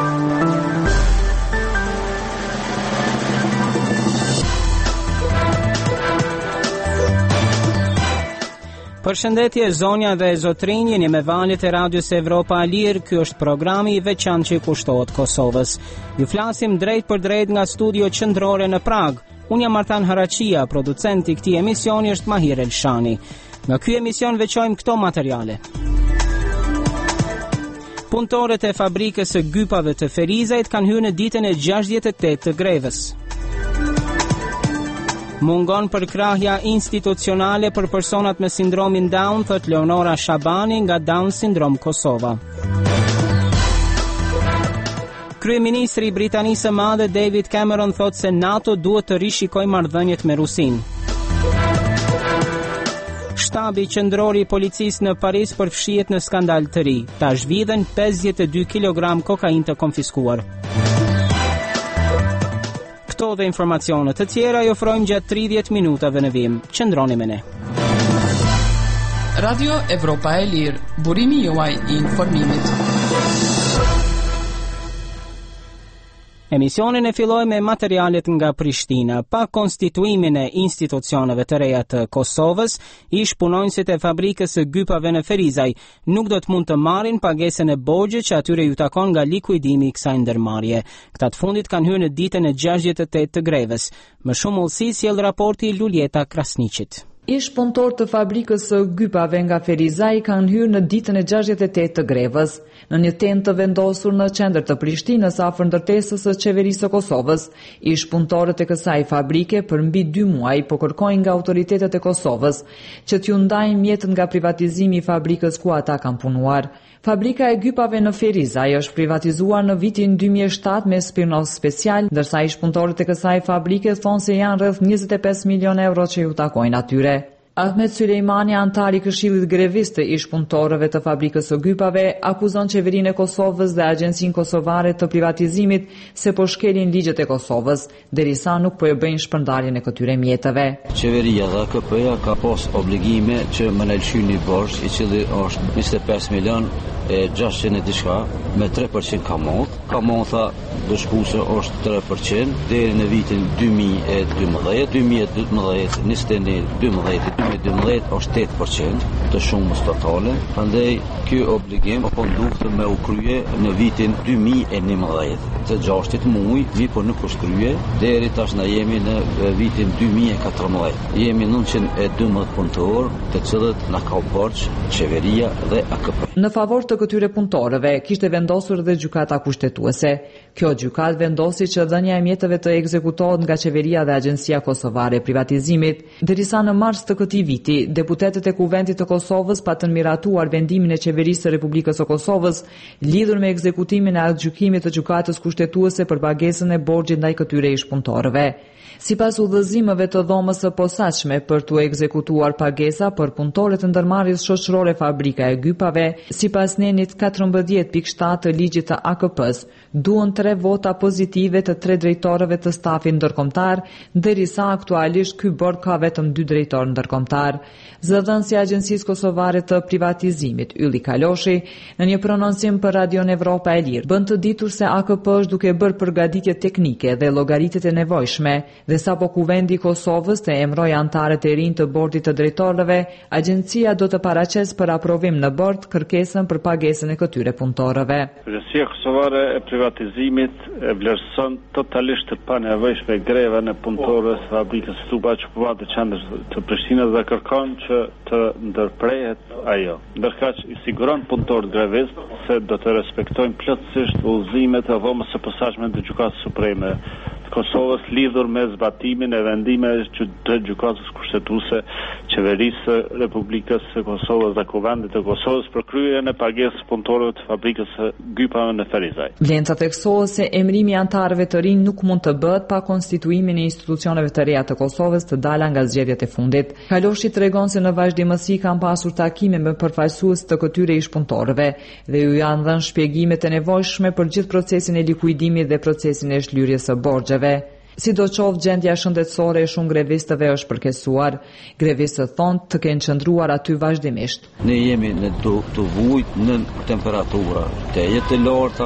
Përshëndetje zonja dhe zotrinj, jeni me valjet e Radios Evropa e Lirë. Ky është programi i veçantë që kushtohet Kosovës. Ju flasim drejt për drejt nga studio qendrore në Prag. Unë jam Artan Harachia, producenti i këtij emisioni është Mahir Elshani. Nga ky emision veçojmë këto materiale. Punëtorët e fabrikës së gypave të Ferizajt kanë hyrë në ditën e 68 të grevës. Mungon përkrahja institucionale për personat me sindromin Down, thot Leonora Shabani nga Down Syndrome Kosova. Kryeministri i Britanisë së Madhe David Cameron thot se NATO duhet të rishikojë marrëdhëniet me Rusinë. Shtabi qendror i policisë në Paris përfshihet në skandal të ri. Ta zhvidhen 52 kg kokainë të konfiskuar. Këto dhe informacionet të tjera i ofrojmë gjatë 30 minutave në vim. Qëndroni me ne. Radio Evropa e Lirë, burimi juaj i informimit. Emisionin e filloj me materialet nga Prishtina. Pa konstituimin e institucioneve të reja të Kosovës, ish punonjësit e fabrikës së gypave në Ferizaj nuk do të mund të marrin pagesën e borxhit që atyre ju takon nga likuidimi i kësaj ndërmarrje. Këta të fundit kanë hyrë në ditën e 68 të grevës. Më shumë ullësi sjell raporti Luljeta Krasniqit. Ish punëtor të fabrikës së gypave nga Ferizaj kanë hyrë në ditën e 68 të grevës. Në një tent të vendosur në qendër të Prishtinës afër ndërtesës së qeverisë së Kosovës, ish punëtorët e kësaj fabrike për mbi 2 muaj po kërkojnë nga autoritetet e Kosovës që t'ju ndajnë mjetët nga privatizimi i fabrikës ku ata kanë punuar. Fabrika e gypave në Ferizaj është privatizuar në vitin 2007 me spin-off special, ndërsa ish punëtorët e kësaj fabrike thonë se janë rreth 25 milion euro që ju takojnë atyre. Ahmet Sulejmani, antari i Këshillit Grevist të ish punëtorëve të fabrikës së gypave, akuzon qeverinë e Kosovës dhe Agjencinë Kosovare të Privatizimit se po shkelin ligjet e Kosovës, derisa nuk po e bëjnë shpërndarjen e këtyre mjeteve. Qeveria dhe AKP-ja ka pas obligime që më nëlqy një borxh i cili është 25 milion e 600 e diçka me 3% kamont. Kamonta dëshkuese është 3% deri në vitin 2012, 2012, 2012 është 8% të shumës totale. Prandaj ky obligim apo duhet me u krye në vitin 2011. Të 6 muaj, mi po nuk është krye, deri tash na jemi në vitin 2014. Jemi 912 punëtor, të cilët na ka borxh qeveria dhe AKP. Në favor të këtyre punëtorëve kishte vendosur dhe gjykata kushtetuese. Kjo gjykat vendosi që dhënia e mjeteve të ekzekutohet nga qeveria dhe Agjencia Kosovare e Privatizimit, derisa në mars të këtij viti, deputetët e Kuvendit të Kosovës patën miratuar vendimin e qeverisë së Republikës së Kosovës lidhur me ekzekutimin e aktgjykimit të gjykatës kushtetuese për pagesën e borxhit ndaj këtyre ish punëtorëve. Sipas udhëzimeve të dhomës së posaçme për t'u ekzekutuar pagesa për punëtorët e ndërmarrjes shoqërore Fabrika e Gypave, sipas nenit 14.7 të ligjit të AKP-s, duhen 3 vota pozitive të 3 drejtorëve të stafit ndërkombëtar, derisa aktualisht ky bord ka vetëm 2 drejtorë ndërkombëtar. Zëdhënësi i Agjencisë Kosovare të Privatizimit, Ylli Kaloshi, në një prononcim për Radion Evropa e Lirë, bën të ditur se AKP është duke bërë përgatitje teknike dhe llogaritjet e nevojshme, dhe sapo Kuvendi i Kosovës të emrojë anëtarët e rinj të bordit të drejtorëve, agjencia do të paraqesë për aprovim në bord kërkesën për pagesën e këtyre punëtorëve. Agjencia Kosovare e Privatizimit e vlerëson totalisht të panevojshme grevën e punëtorëve të fabrikës së Tuba që po të qendrës të Prishtinës dhe kërkon që të ndërprehet ajo. Ndërkaq i siguron punëtorët grevist se do të respektojnë plotësisht udhëzimet e dhomës së posaçme të Gjykatës Supreme Kosovës lidhur me zbatimin e vendimeve të gjykatës kushtetuese, qeverisë së Republikës së Kosovës dhe Kuvendit të Kosovës për kryerjen e pagesës punëtorëve të fabrikës së gypave në Ferizaj. Vlen të theksohet se emrimi i anëtarëve të rinj nuk mund të bëhet pa konstituimin e institucioneve të reja të Kosovës të dala nga zgjedhjet e fundit. Kaloshi tregon se në vazhdimësi kanë pasur takime me përfaqësues të këtyre ish punëtorëve dhe ju janë dhënë shpjegimet e nevojshme për gjithë procesin e likuidimit dhe procesin e shlyrjes së borxheve. Sidoqoftë gjendja shëndetësore e shumë grevistëve është përkesuar. Grevistët thonë të kenë qëndruar aty vazhdimisht. Ne jemi në të vujt në temperatura të larta,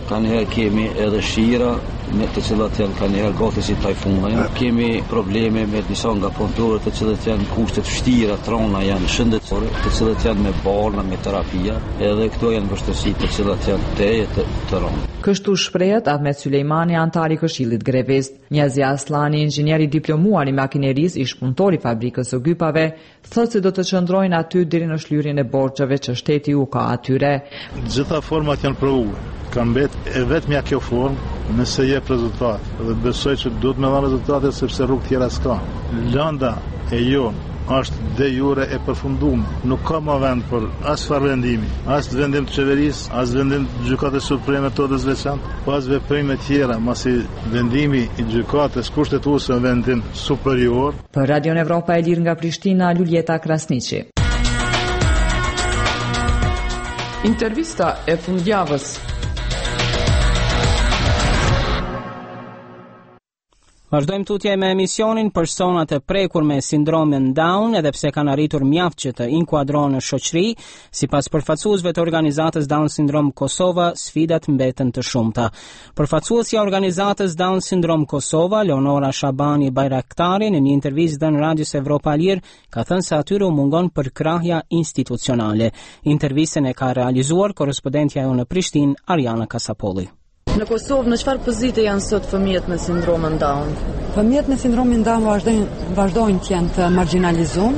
Kanjëherë kemi edhe shira të cilat janë kanjëherë gati si tajfuna. Kemi probleme me disa nga punëtorët të cilët janë kushtet vështira, trona janë shëndetësore, të cilat janë me barna, me terapia, edhe këto janë vështirësitë të cilat janë të rënda. Kështu shprehet Ahmet Sulejmani, antari i Këshillit Grevist. Njazi Aslani, inxhinier i diplomuar i makinerisë, ish punëtor i fabrikës së gypave, thotë se do të qëndrojnë aty deri në shlyerjen e borxheve që shteti u ka atyre. Gjitha format janë provuar. Ka mbet e vetmja kjo formë nëse jep rezultat. Dhe besoj që duhet me dhanë rezultate sepse rrugë tjera s'ka. Lënda e jonë është de jure e përfunduar. Nuk ka më vend për as farë vendimi, as vendim të qeverisë, as vendim të gjykatës supreme totës veçantë, pas veprime tjera, masi vendimi i gjykatës kushtetuese në vendim superior. Për Radio Evropa e Lirë nga Prishtina, Luljeta Krasniqi. Intervista e fundjavës. Vazhdojmë tutje me emisionin. Personat e prekur me sindromin Down, edhe pse kanë arritur mjaft që të inkuadrohen në shoqëri, sipas përfaqësuesve të organizatës Down Syndrome Kosova, sfidat mbeten të shumta. Përfaqësuesja e organizatës Down Syndrome Kosova, Leonora Shabani Bajraktari, në një intervistë dhënë Radios Evropa Lirë, ka thënë se atyre u mungon përkrahja institucionale. Intervistën e ka realizuar korrespondentja jonë në Prishtinë, Ariana Kasapolli. Në Kosovë, në çfarë pozite janë sot fëmijët me sindromin Down? Fëmijët me sindromin Down vazhdojnë të jenë të marginalizuar.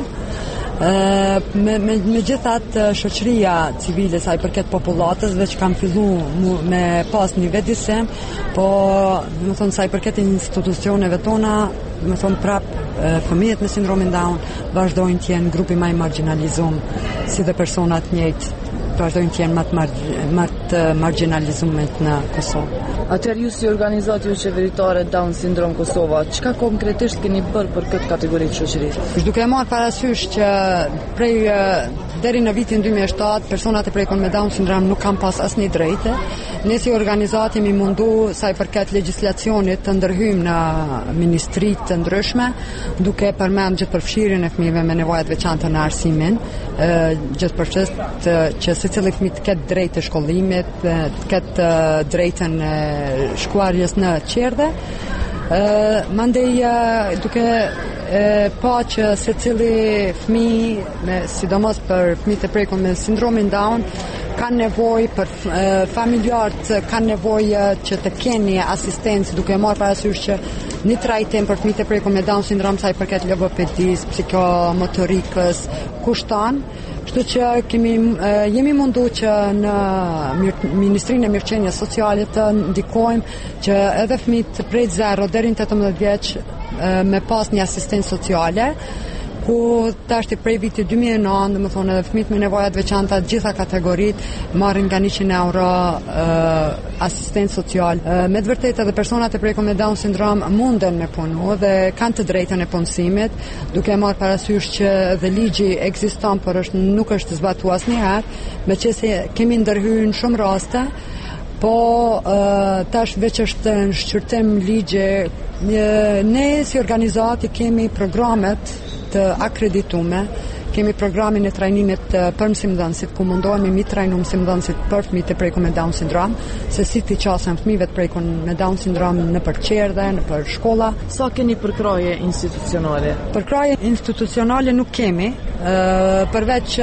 Megjithatë, shoqëria civile sa i përket popullatës veç kanë filluar me pas një vetëdijsim, po do të thonë sa i përket institucioneve tona, do të thonë prap fëmijët me sindromin Down vazhdojnë të jenë grupi më i marginalizuar, si dhe personat njëjtë vazhdojnë të jenë më të marginalizuar në Kosovë. Atëherë ju si organizatë qeveritare Down Syndrome Kosova, çka konkretisht keni bërë për këtë kategori të shoqërisë? Duke marrë parasysh që prej deri në vitin 2007 personat e prekur me Down Syndrome nuk kanë pas asnjë drejtë. Ne si organizatë jemi mundu sa i përket legjislacionit të ndërhyjmë në ministri të ndryshme, duke përmend gjithë përfshirjen e fëmijëve me nevoja të veçanta në arsimin, gjithpërfshirë që secili fëmijë të ketë drejtë të shkollimit, të ketë drejtën e shkuarjes në qerdhe. Mandej duke pa që secili fëmijë, sidomos për fëmijët e prekur me sindromin Down, kanë nevojë për familjarët, kanë nevojë që të keni asistencë, duke marrë parasysh që një trajtim për fëmijët e prekur me Down Syndrome sa i përket logopedisë, psikomotorikës, kushton. Kështu që jemi mundu që në Ministrinë e Mirëqenies Sociale të ndikojmë që edhe fëmijët prej 0 deri në 18 vjeç me pas një asistencë sociale, ku tashti prej vitit 2009, dhe më thonë edhe fëmijët me nevoja të veçanta të gjitha kategoritë marrin nga 100 euro asistencë social. Me të vërtetë edhe personat e prekur me Down Syndrome munden me punu dhe kanë të drejtën e punësimit, duke marrë parasysh që dhe ligji ekziston, por nuk është zbatuar asnjëherë, meqense kemi ndërhyrë në shumë raste. Po tash veç është në shqyrtim ligje, ne si organizati kemi programet të akreditume, kemi programin e trajnimit për mësimdhënësit, ku mundohemi mi trajnu mësimdhënësit për fëmijët e prekur me Down Syndrome, se si ti qasen fëmijëve të prekur me Down Syndrome në për qerdhe, në për shkolla. Sa keni përkraje institucionale? Përkraje institucionale nuk kemi, përveç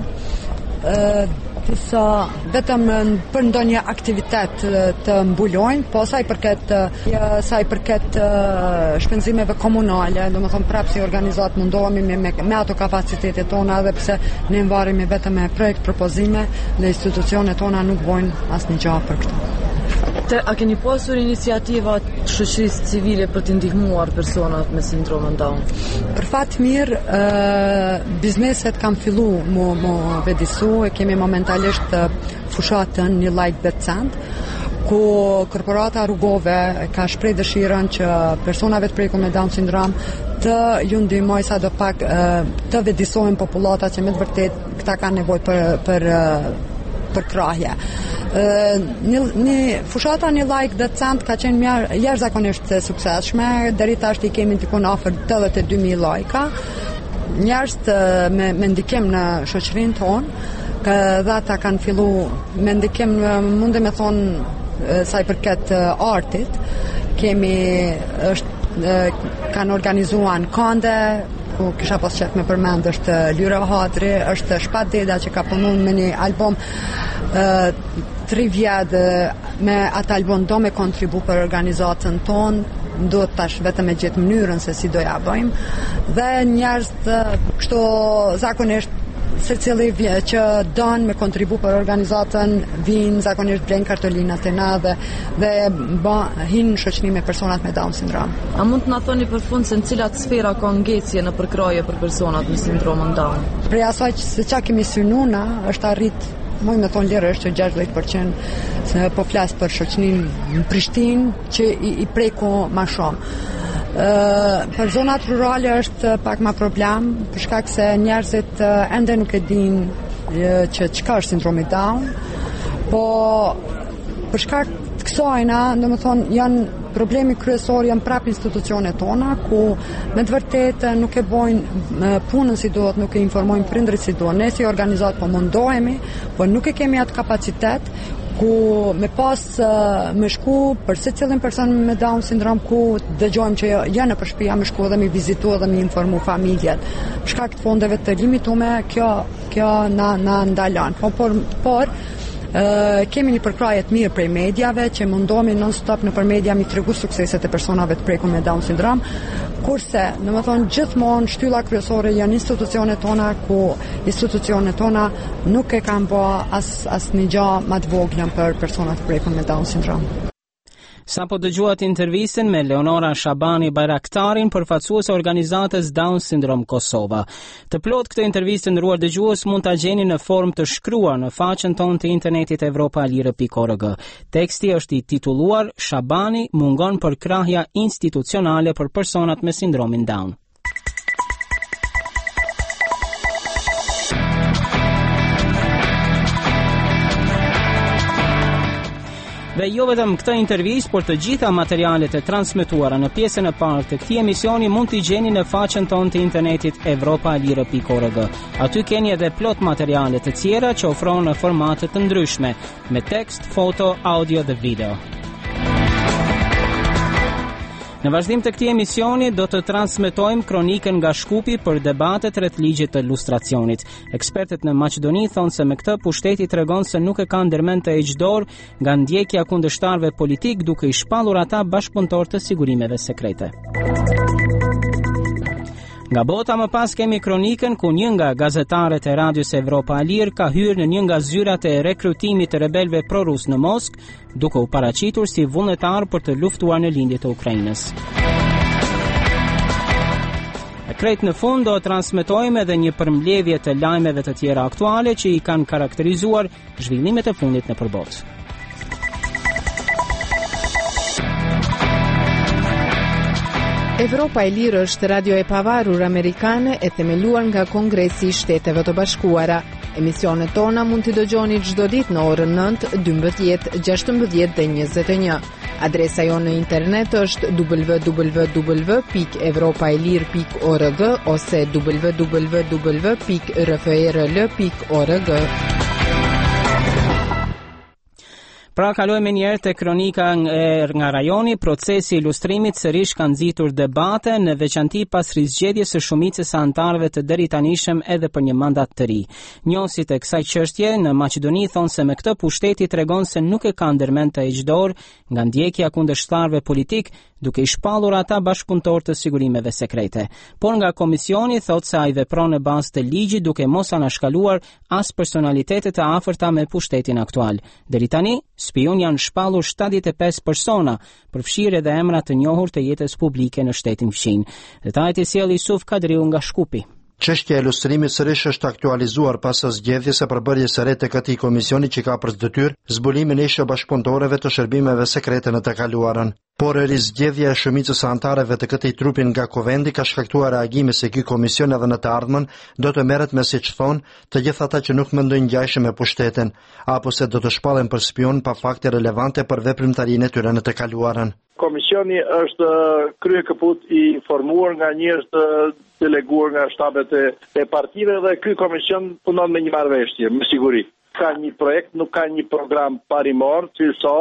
disa vetëm për ndonjë aktivitet të mbulojnë, po sa i përket shpenzimeve komunale, domethënë prapë si organizat mundohemi me ato kapacitetet tona, edhe pse ne mbaremi vetëm me projekt propozime dhe institucionet tona nuk bojnë asnjë gjë për këtë. A keni pasur iniciativa të shoqërisë civile për të ndihmuar personat me sindromin Down? Për fat mirë, bizneset kanë filluar mu vedisu, e kemi momentalisht fushatën një like decent, ku korporata rrugove ka shpreh dëshirën që personave të prekur me Down Syndrome të ju ndihmojë sadopak të vedisohen popullata që me të vërtetë këta kanë nevojë për krahje. Fushata një like decent ka qenë jashtëzakonisht suksesshme, deri tash i kemi tikun afër 82.000 lajka. Njerëz me ndikim në shoqërinë tonë, që ata kanë filluar me ndikim, mundem të thonë sa i përket artit, kanë organizuar kande, ku kisha pas qef me përmend është Lyra Hadri, është Shpat Deda që ka punu me një album 3 vjet me atë album do me kontribu për organizatën tonë, do tash vetëm e gjetë mënyrën se si do ja bëjmë, dhe njerëz kështu zakonisht secili që don me kontribu për organizatën vinë zakonisht blejnë kartolinat e na dhe hinë në shoqëni me personat me Down syndrom. A mund të na thoni për fund se në cilat sfera ka ngecje në përkraje për personat me sindromën Down? Prej asaj se çka kemi synuna është arrit, mund me thonë lirë është 60% se po flas për shoqëninë në Prishtinë që i preku më shumë. Për zonat rurale është pak ma problem, për shkak se njerëzit ende nuk e dinë që çka është sindromi Down, po për shkak të kësajna, domethënë janë problemi kryesor janë prap institucionet tona, ku me të vërtetë nuk e bojnë punën si duhet, nuk e informojnë prindrit si duhet. Ne si organizat po mundohemi, po nuk e kemi atë kapacitet ku me me shku për secilin person me Down syndrom, ku dëgjojmë që janë në shtëpi, me shku dhe mi vizitu dhe mi informu familjet. Për shkak të fondeve të limitume, kjo na ndalon. Por kemi një përkraje të mirë prej mediave që mundohemi non-stop nëpër media mi tregu sukseset e personave të prekur me Down syndrom, kurse, domethënë gjithmonë shtylla kryesore janë institucionet tona, ku institucionet tona nuk e kanë bërë as një gjë më të vogël për personat të prekur me Down syndrom. Sa po dëgjuat intervistën me Leonora Shabani Bayraktarin, përfaqësues e organizatës Down Syndrom Kosova. Të plot këtë intervistë nderuar dëgjues mund ta gjeni në formë të shkruar në faqen tonë të internetit evropalire.org. Teksti është i titulluar Shabani mungon përkrahja institucionale për personat me sindromin Down. Dhe jo vetëm këtë intervistë, por të gjitha materialet e transmetuara në pjesën e parë të këtij emisioni mund t'i gjeni në faqen tonë të internetit evropalire.org. Aty keni edhe plot materiale të tjera që ofrohen në formate të ndryshme, me tekst, foto, audio dhe video. Në vazhdim të këtij emisioni do të transmetojmë kronikën nga Shkupi për debatet rreth ligjit të lustracionit. Ekspertët në Maqedoni thonë se me këtë pushteti tregon se nuk e ka ndërmend të heqdor nga ndjekja kundërshtarëve politik, duke i shpallur ata bashkëpunëtor të sigurimeve sekrete. Nga bota më pas kemi kronikën ku një nga gazetarët e radios Evropa Alir ka hyrë në një nga zyrat e rekrutimit të rebelëve prorus në Moskë, duke u paraqitur si vullnetar për të luftuar në lindje të Ukrainës. E krejt në fund do transmetojmë edhe një përmbledhje të lajmeve të tjera aktuale që i kanë karakterizuar zhvillimet e fundit në përbot. Evropa e Lirë është radio e pavarur amerikane e themeluar nga Kongresi i Shteteve të Bashkuara. Emisionet tona mund t'i dëgjoni çdo ditë në orën 9, 12, 16 dhe 21. Adresa jonë në internet është www.evropaelir.org ose www.rfrl.org. Pra kalojmë njerë të kronika nga rajoni. Procesi i lustrimit sërish ka nxitur debate, në veçanti pas rizgjedhjes së shumicës së anëtarëve të deritanishëm edhe për një mandat të ri. Njohësit e kësaj çështje në Maqedoni thonë se me këtë pushteti tregon se nuk e ka ndërmend të heqdor nga ndjekja kundërshtarëve politik, duke i shpallur ata bashkëpunëtor të sigurimeve sekrete. Por nga komisioni thotë se ai vepron në bazë të ligjit, duke mos anashkaluar as personalitetet e afërta me pushtetin aktual. Deri tani, spion janë shpallur 75 persona, përfshirë edhe emra të njohur të jetës publike në shtetin fqin. Detajet i sjell Yusuf Kadriu nga Shkupi. Çështja e lustrimit sërish është aktualizuar pas zgjedhjes së përbërjes së re të këtij komisioni që ka për detyrë zbulimin e bashkëpunëtorëve të shërbimeve sekrete në të kaluarën. Por rizgjedhja e shumicës së anëtarëve të këtij trupi nga Kuvendi ka shkaktuar reagime se ky komision edhe në të ardhmen do të merret me, siç thon, të gjithë ata që nuk mendojnë ngjajshëm me pushtetin, apo se do të shpallen për spion pa fakte relevante për veprimtarinë e tyre në të kaluarën. Komisioni është kryekëput i formuar nga njerëz të deleguar nga shtabet e partive dhe ky komision punon me një marrëveshje, me siguri. Ka një projekt, nuk ka një program parimor, cilësor,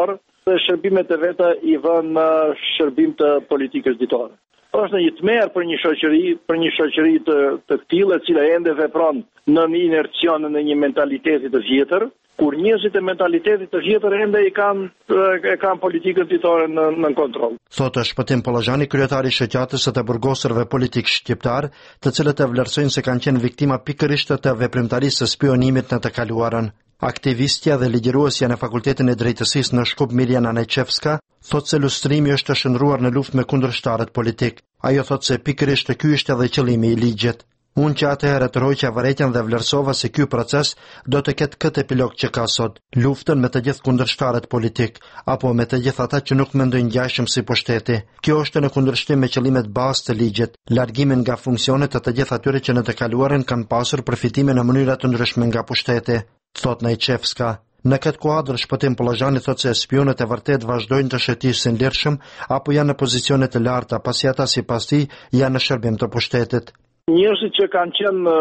dhe shërbimet e veta i vënë në shërbim të politikës ditore. Është një tmerr për një shoqëri të tillë e cila ende vepron në një inercion në një mentaliteti të vjetër, kur njerëzit e mentalitetit të vjetër ende e kanë politikën ditore në kontroll. Thotë Shpëtim Pollazhani, kryetari i shoqatës së të burgosërve politik shqiptar, të cilët e vlerësojnë se kanë qenë viktima pikërisht të veprimtarisë së spionimit në të kaluarën. Aktivistja dhe ligjëruesja në Fakultetin e Drejtësisë në Shkup Mirjana Neqevska thotë se lustrimi është të shndruar në luftë me kundërshtarët politik. Ajo thotë se pikërisht ky është edhe qëllimi i ligjit. Unë që atëherë të rroqja vërejtjen dhe vlerësova se ky proces do të ketë këtë epilog që ka sot, luftën me të gjithë kundërshtarët politik, apo me të gjithë ata që nuk mendojnë ngjashëm si pushteti. Kjo është në kundërshtim me qëllimet bazë të ligjit, largimin nga funksionet të gjithë atyre që në të kaluarën kanë pasur përfitime në mënyra të ndryshme nga pushteti, thot Neqevska. Në këtë kuadër, Shpëtim Pollazhani thotë se spionët e vërtet vazhdojnë të shëtisin lirshëm apo janë në pozicione të larta, pasi ata sipas tij janë në shërbim të pushtetit. Njerëzit që kanë qenë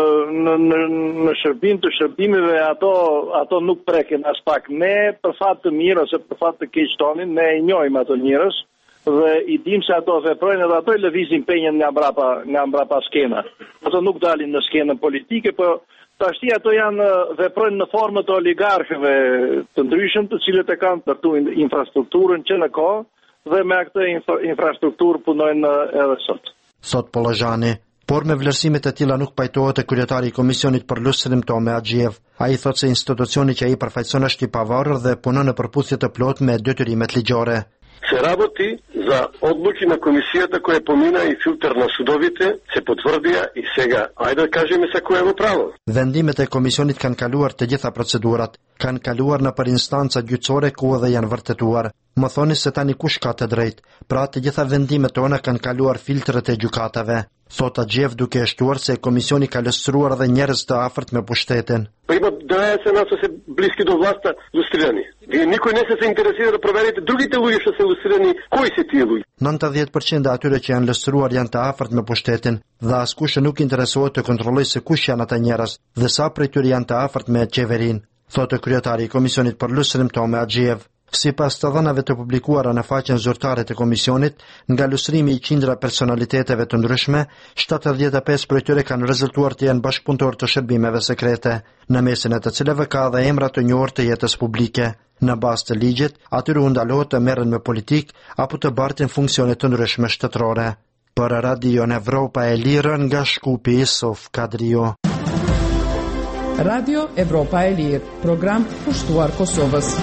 në shërbim të shërbimeve, ato nuk prekin as pak. Ne për fat të mirë ose për fat të keq tonin, ne e njohim ato njerëz dhe i dim se ato veprojnë dhe ato i lëvizin penjen nga mbrapa skena. Ato nuk dalin në skenën politike, por tashti ato veprojnë në formë të oligarkëve të ndryshëm, të cilët e kanë tërtu infrastrukturën që në kohë dhe me këtë infrastrukturë punojnë edhe sot. Thot Pollazhani. Por me vlerësimet e tilla nuk pajtohet e kryetari i Komisionit për Lustrim Tome Axhiev. Ai thotë se institucioni që ai përfaqëson është i pavarur dhe punon në përputhje të plotë me detyrimet ligjore. Се работи за одлуки на комисията која помина и филтер на судовите, се потврдија и сега, ајде да кажеме се кој е право. Vendimet e komisionit kanë kaluar të gjitha procedurat, kanë kaluar në për instanca gjyqësore ku edhe janë vërtetuar. Më thoni se tani kush ka të drejtë, pra të gjitha vendimet tona kanë kaluar filtret e gjykatave. Thot Axhiev duke e shtuar se komisioni ka lustruar edhe njerëz të afërt me pushtetin. Па има 12 нас се близки до власта лустрирани. Вие никој не се интересира да проверите другите луѓе што се лустрирани, кои се тие луѓе? 90% e atyre që janë lustruar janë të afërt me pushtetin dhe askush nuk interesohet të kontrollojë se kush janë ata njerëz dhe sa prej tyre janë të afërt me qeverinë, thotë kryetari i Komisionit për Lustrim Tome Axhiev. Sipas të dhënave të publikuara në faqen zyrtare të komisionit, nga lustrimi i qindra personaliteteve të ndryshme, 75 prej tyre kanë rezultuar të jenë bashkëpunëtor të shërbimeve sekrete, në mesin e të cilëve ka dhe emra të njohur të jetës publike. Në bazë të ligjit, atyre u ndalohet të merren me politik apo të bartin funksione të ndryshme shtetërore. Për Radio Evropa e Lirë nga Shkupi, Sof Kadrio. Radio Evropa e Lirë, program pushtuar Kosovës.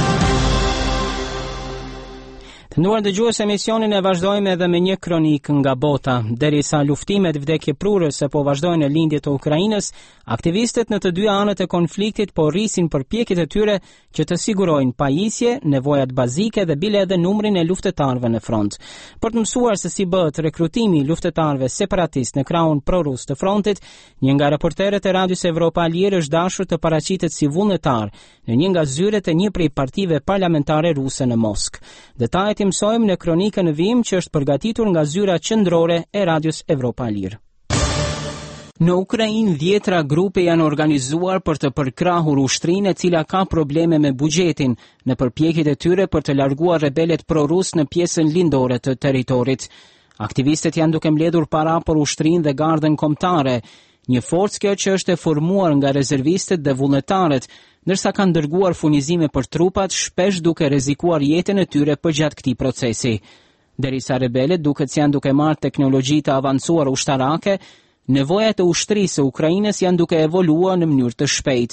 Të nduar dëgjues, emisionin e vazhdojmë edhe me një kronik nga bota. Derisa luftimet vdekjeprurëse po vazhdojnë në lindje të Ukrainës, aktivistët në të dy anët e konfliktit po rrisin përpjekjet e tyre që të sigurojnë pajisje, nevojat bazike dhe bile edhe numrin e luftetarëve në front. Për të mësuar se si bëhet rekrutimi i luftetarëve separatist në krahun prorus të frontit, një nga reporterët e Radios Evropa Lirë është dashur të paraqitet si vullnetar në një nga zyret e një prej partive parlamentare ruse në Moskë. Detajet i mësojmë në kronikën në vim që është përgatitur nga zyra qendrore e Radios Evropa Lirë. Në Ukrainë, 10 grupe janë organizuar për të përkrahur ushtrinë e cila ka probleme me buxhetin, në përpjekjet e tyre për të larguar rebelet prorus në pjesën lindore të territorit. Aktivistët janë duke mbledhur para për ushtrinë dhe gardën kombëtare, një forcë kjo që është e formuar nga rezervistët dhe vullnetarët, ndërsa kanë dërguar furnizime për trupat, shpesh duke rrezikuar jetën e tyre përgjatë këtij procesi. Derisa rebelet duket se janë duke marrë teknologji të avancuar ushtarake, nevojat e ushtrisë së Ukrainës janë duke evoluar në mënyrë të shpejtë.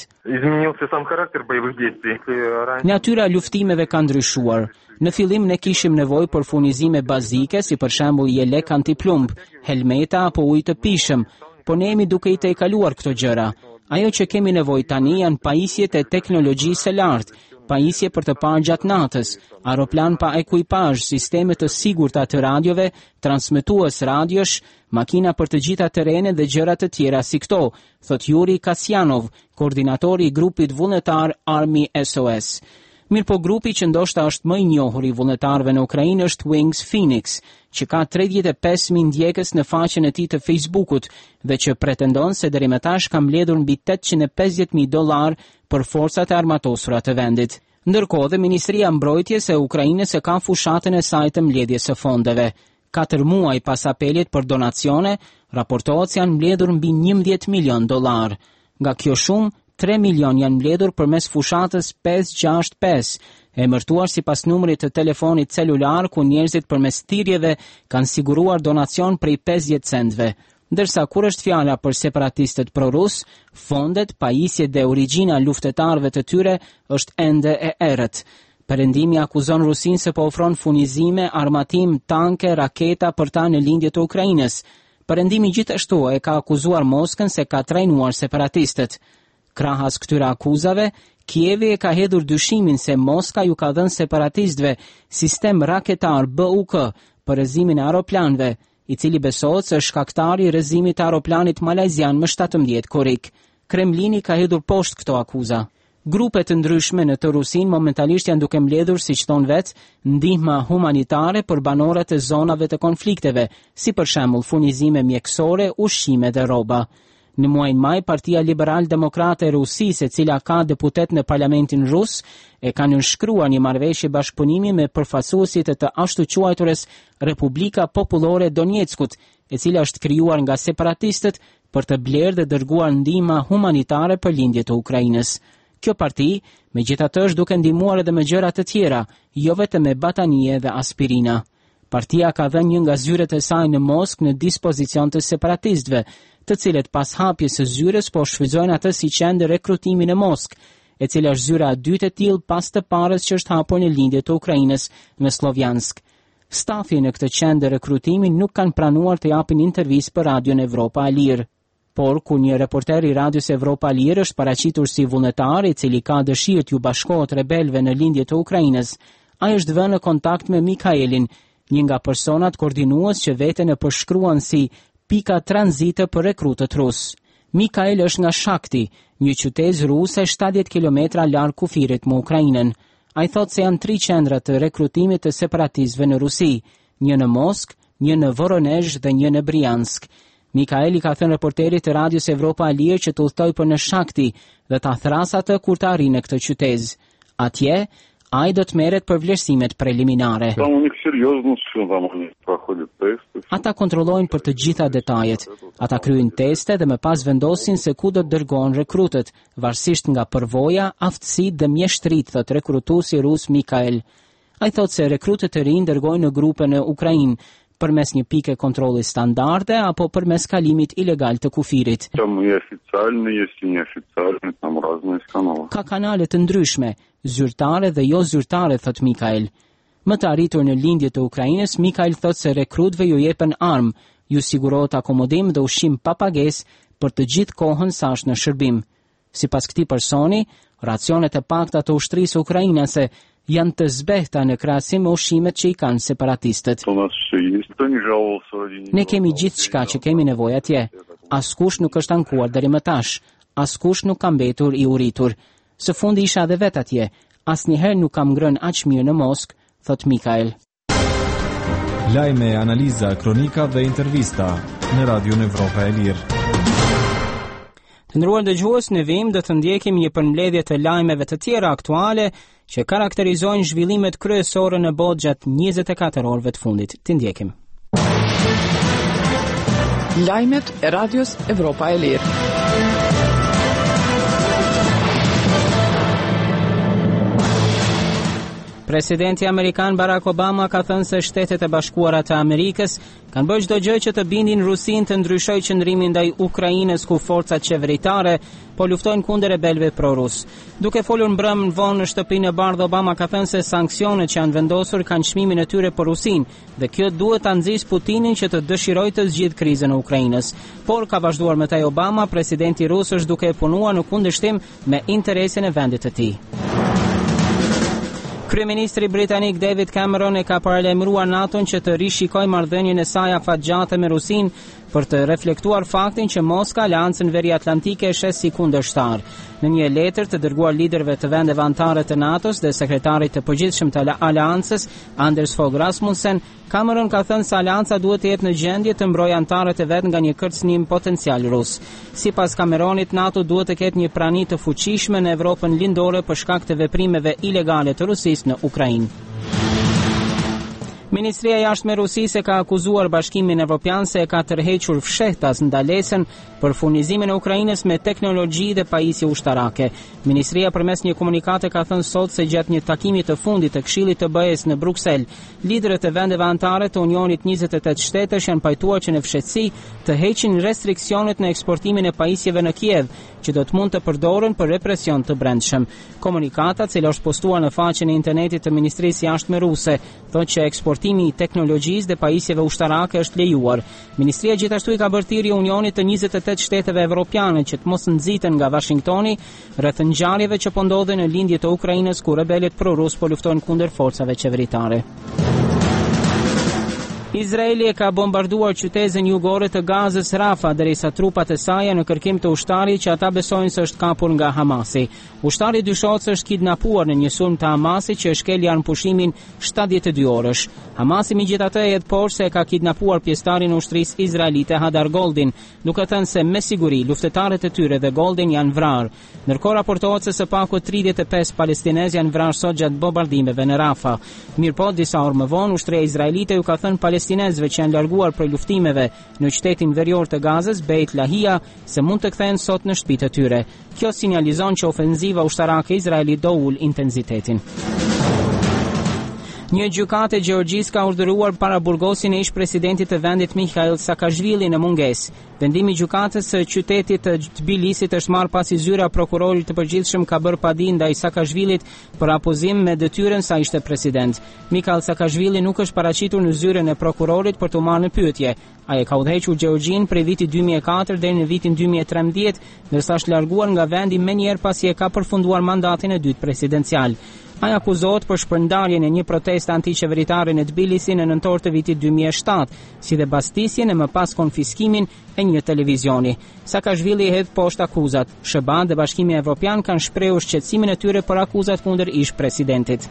Natyra e luftimeve ka ndryshuar. Në fillim ne kishim nevojë për furnizime bazike, si për shembull jelek antiplumb, helmeta apo ujë të pishëm, por ne jemi duke i tejkaluar këto gjëra. Ajo që kemi nevojë tani janë pajisjet e teknologjisë së lartë, pajisje për të parë gjatë natës, aeroplan pa ekuipazh, sisteme të sigurta të radiove, transmetues radiosh, makina për të gjitha terrenet dhe gjëra të tjera si këto, thot Yuri Kasyanov, koordinatori i grupit vullnetar Army SOS. Mirëpo grupi që ndoshta është më i njohur i vullnetarëve në Ukrainë është Wings Phoenix, që ka 35.000 ndjekës në faqen e tij të Facebookut dhe që pretendon se deri më tash ka mbledhur mbi $850,000 për forcat e armatosura të vendit. Ndërkohë dhe Ministria e Mbrojtjes e Ukrainës e ka fushatën e saj të mbledhjes së fondeve. 4 muaj pas apelit për donacione, raportohet se janë mbledhur mbi $11 milion. Nga kjo shumë, 3 milion janë mbledhur përmes fushatës 565, e emërtuar sipas numrit të telefonit celular ku njerëzit përmes thirrjeve kanë siguruar donacion prej 50 centëve. Ndërsa kur është fjala për separatistët prorus, fondet, pajisjet dhe origjina luftetarëve të tyre është ende e errët. Perëndimi akuzon Rusinë se po ofron furnizime, armatim, tanke, raketa për ta në lindje të Ukrainës. Perëndimi gjithashtu e ka akuzuar Moskën se ka trajnuar separatistët. Krahas këtyre akuzave, Kievi e ka hedhur dyshimin se Moska ju ka dhënë separatistëve sistem raketar BUK për rrezimin e aeroplanëve, i cili besohet se është shkaktari i rrezimit të aeroplanit malajzian më 17 korrik. Kremlini ka hedhur poshtë këto akuza. Grupe të ndryshme në të Rusinë momentalisht janë duke mbledhur, siç thon vetë, ndihma humanitare për banorët e zonave të konflikteve, si për shembull furnizime mjekësore, ushqime dhe rroba. Në muajin maj, Partia Liberal-Demokrate e Rusisë, e cila ka deputet në Parlamentin Rus, e ka nënshkruar një marrëveshje bashkëpunimi me përfaqësuesit e të ashtu quajturës Republika Popullore Donetskut, e cila është krijuar nga separatistët për të blerë dhe dërguar ndihma humanitare për lindje të Ukrainës. Kjo parti, megjithatë, është duke ndihmuar edhe me gjëra të tjera, jo vetëm me batanie dhe aspirina. Partia ka dhënë një nga zyret e saj në Moskë në dispozicion të separatistëve, të cilët pas hapjes së zyrës po shfrytëzojnë atë si qendër rekrutimi në Moskë, e cila është zyra e dytë e tillë pas të parës që është hapur në lindje të Ukrainës në Slovjansk. Stafi në këtë qendër rekrutimi nuk kanë pranuar të japin intervistë për Radion Evropa e Lirë. Por kur një reporter i Radios Evropa e Lirë është paraqitur si vullnetar i cili ka dëshirë t'ju bashkohet rebelëve në lindje të Ukrainës, ai është vënë në kontakt me Mikhaelin, një nga personat koordinues që veten e përshkruan si pika tranzite për rekrutët rus. Mikhael është nga Shakti, një qytet ruse 70 kilometra larg kufirit me Ukrainën. Ai thotë se janë 3 qendra të rekrutimit të separatistëve në Rusi, një në Moskë, një në Voronezh dhe një në Briansk. Mikhael i ka thënë reporterit të Radios Evropa e Lirë që të udhtoj për në Shakti dhe ta thrasë atë kur të arrijë në këtë qytet. Atje, ai do të merret për vlerësimet preliminare. Ata kontrollojnë për të gjitha detajet. Ata kryejnë teste dhe më pas vendosin se ku do të dërgohen rekrutët, varësisht nga përvoja, aftësitë dhe mjeshtrit, thot rekrutuesi rus Mikhael. Ai thotë se rekrutët e rinj dërgojnë në grupe në Ukrainë, përmes një pike kontrolli standarde apo përmes kalimit ilegal të kufirit. Ka kanale të ndryshme, zyrtare dhe jo zyrtare, thot Mikhael. Më të arritur në lindje të Ukrainës, Mikhael thot se rekrutëve ju jepen armë, ju sigurohet akomodim dhe ushqim pa pagesë për të gjithë kohën sa është në shërbim. Sipas këtij personi, racionet e pakta të ushtrisë ukrainase janë të zbehta në krahasim me ushqimet që i kanë separatistët. Ne kemi gjithçka që kemi nevojë atje. Askush nuk është ankuar deri më tash. Askush nuk ka mbetur i uritur. Së fundi isha edhe vet atje. Asnjëherë nuk kam ngrënë aq mirë në Moskë, thot Mikhael. Lajme, analiza, kronika dhe intervista në Radion Evropa e Lirë. Të nderuar dëgjues, në vim do të ndjekim një përmbledhje të lajmeve të tjera aktuale që karakterizojnë zhvillimet kryesore në botë gjatë 24 orëve të fundit. Të ndjekim. Lajmet e Radios Evropa e Lirë. Presidenti Amerikan Barack Obama ka thënë se Shtetet e Bashkuara të Amerikës kanë bërë çdo gjë që të bindin Rusinë të ndryshojë qëndrimin ndaj Ukrainës, ku forcat qeveritare po luftojnë kundër rebelëve pro-rus. Duke folur mbrëmën vonë në Shtëpinë e Bardhë, Obama ka thënë se sanksionet që janë vendosur kanë çmimin e tyre për Rusinë dhe kjo duhet ta nxjisë Putinin që të dëshirojë të zgjidhë krizën e Ukrainës. Por ka vazhduar me taj Obama, presidenti rus është duke punuar në kundërshtim me interesin e vendit të tij. Kryeministri britanik David Cameron e ka paralajmëruar NATO-n që të rishikojë marrëdhënien e saj afatgjate me Rusinë për të reflektuar faktin që Moska Aleancën Veriatlantike e shes si kundërshtar. Në një letër të dërguar liderëve të vendeve anëtare të NATO-s dhe sekretarit të përgjithshëm të aleancës, Anders Fogh Rasmussen, Cameron ka thënë se aleanca duhet të jetë në gjendje të mbrojë anëtarët e vet nga një kërcënim potencial rus. Sipas Cameronit, NATO duhet të ketë një prani të fuqishme në Evropën lindore për shkak të veprimeve ilegale të Rusisë në Ukrainë. Ministria e Jashtme e Rusisë ka akuzuar Bashkimin Evropian se ka tërhequr fshehtas ndalesën për furnizimin e Ukrainës me teknologji dhe pajisje ushtarake. Ministria përmes një komunikate ka thënë sot se gjatë një takimi të fundit të Këshillit të BE-s në Bruksel, liderët e vendeve anëtare të Unionit 28 shtetësh janë pajtuar që në fshehtësi të heqin restriksionet në eksportimin e pajisjeve në Kiev, që do të mund të përdoren për represion të brendshëm. Komunikata, cila është postuar në faqen e internetit të Ministrisë së Jashtme ruse, thotë që eksportimi i teknologjisë dhe pajisjeve ushtarake është lejuar. Ministria gjithashtu i ka bërë thirrje Unionit të 28 shteteve evropiane që të mos nxiten nga Washingtoni rreth ngjarjeve që po ndodhen në lindje të Ukrainës ku rebelët pro-rus po luftojnë kundër forcave qeveritare. Izraeli e ka bombarduar qytetin jugore të Gazës Rafa derisa trupat e saj në kërkim të ushtarit që ata besojnë se është kapur nga Hamasi. Ushtari dyshohet se është kidnapuar në një sulm të Hamasit që shkel pushimin 72 orësh. Hamasi megjithatë e hedh poshtë se e ka kidnapuar pjesëtarin e ushtrisë izraelite Hadar Goldin, duke thënë se me siguri luftëtarët e tyre dhe Goldin janë vrarë. Ndërkohë raportohet se së paku 35 palestinezë janë vrarë sot gjatë bombardimeve në Rafa. Mirëpo disa orë më vonë ushtria izraelite ju ka thënë palestinezëve që janë larguar prej luftimeve në qytetin verior të Gazës, Beit Lahia, se mund të kthehen sot në shtëpitë e tyre. Kjo sinjalizon që ofenziva ushtarake e Izraelit do ul intensitetin. Një gjykatë e Gjeorgjisë ka urdhëruar para burgosin e ish-presidentit të vendit Mikhail Saakashvili në mungesë. Vendimi i gjykatës së qytetit të Tbilisit është marrë pasi zyra prokurorit të përgjithshëm ka bërë padi ndaj Saakashvilit për apozim me detyrën sa ishte president. Mikhail Saakashvili nuk është paraqitur në zyrën e prokurorit për të marrë në pyetje. Ai ka udhëhequr Gjeorgjinë prej vitit 2004 deri në vitin 2013, ndërsa është larguar nga vendi menjëherë pasi e ka përfunduar mandatin e dytë presidencial. Ai akuzohet për shpërndarjen e një proteste antiqeveritare në Tbilisi në nëntor të vitit 2007, si dhe bastisjen e më pas konfiskimin e një televizioni. Saakashvili hedh poshtë akuzat. SBA dhe Bashkimi Evropian kanë shprehur shqetësimin e tyre për akuzat kundër ish-presidentit.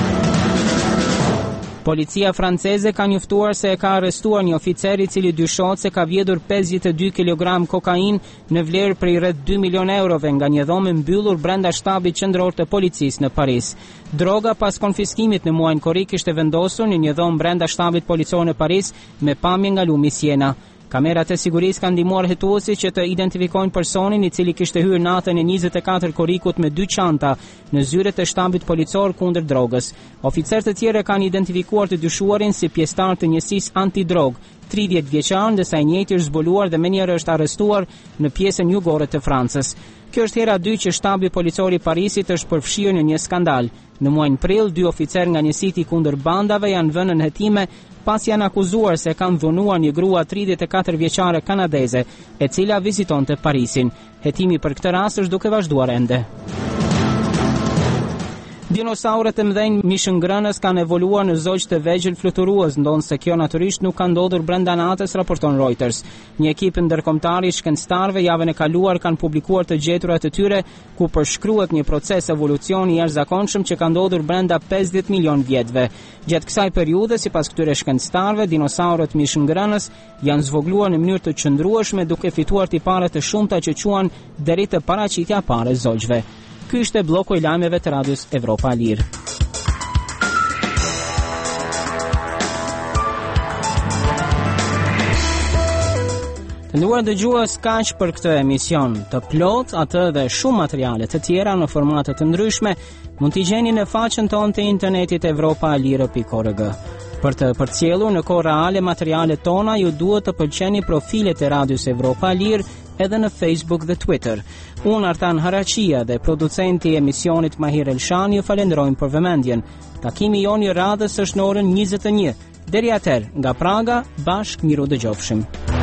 Policia franceze ka njoftuar se e ka arrestuar një oficer i cili dyshohet se ka vjedhur 52 kg kokainë në vlerë prej rreth 2 milion eurove nga një dhomë mbyllur brenda shtabit qendror të policisë në Paris. Droga pas konfiskimit në muajin korrik ishte vendosur në një dhomë brenda shtabit policor në Paris me pamje nga lumi Siena. Kamerat e sigurisë kanë ndihmuar hetuesit që të identifikojnë personin i cili kishte hyrë natën e 24 korrikut me 2 çanta në zyret e shtabit policor kundër drogës. Oficerët e tjerë kanë identifikuar të dyshuarin si pjesëtar të njësisë antidrog, 30 vjeçar, ndërsa i njëjti është zbuluar dhe menjëherë është arrestuar në pjesën jugore të Francës. Kjo është hera 2 që shtabi policor i Parisit është përfshirë në një skandal. Në muajin prill, 2 oficerë nga njësiti kundër bandave janë vënë në hetime pas janë akuzuar se kanë dhunuar një grua 34 vjeçare kanadeze, e cila vizitonte Parisin. Hetimi për këtë rast është duke vazhduar ende. Dinosaurët e mëdhenj mishëngrënës kanë evoluar në zogj të vegjël fluturues, ndonse kjo natyrisht nuk ka ndodhur brenda natës, raporton Reuters. Një ekip ndërkombëtar i shkencëtarëve javën e kaluar kanë publikuar të gjeturat e tyre ku përshkruhet një proces evolucioni i jashtëzakonshëm që ka ndodhur brenda 50 milion vjetëve. Gjatë kësaj periudhe, sipas këtyre shkencëtarëve, dinosaurët mishëngrënës janë zvogluar në mënyrë të qëndrueshme duke fituar tipare të shumta që quhen deri te paraqitja e parë e zogjve. Ky ishte bloku i lajmeve të Radios Evropa Lir. Të nderuar dëgjues, kaq për këtë emision. Të plot atë dhe shumë materiale të tjera në formate të ndryshme mund t'i gjeni në faqen tonë të internetit evropalir.org. Për të përcjellur në kohë reale materialet tona, ju duhet të pëlqeni profilet e Radios Evropa Lir edhe në Facebook dhe Twitter. Unë Artan Haraqia dhe producenti i emisionit Mahir Elshani ju falenderojmë për vëmendjen. Takimi jon i radhës është në orën 21. Deri atëherë, nga Praga, bashkë miru dëgjofshim.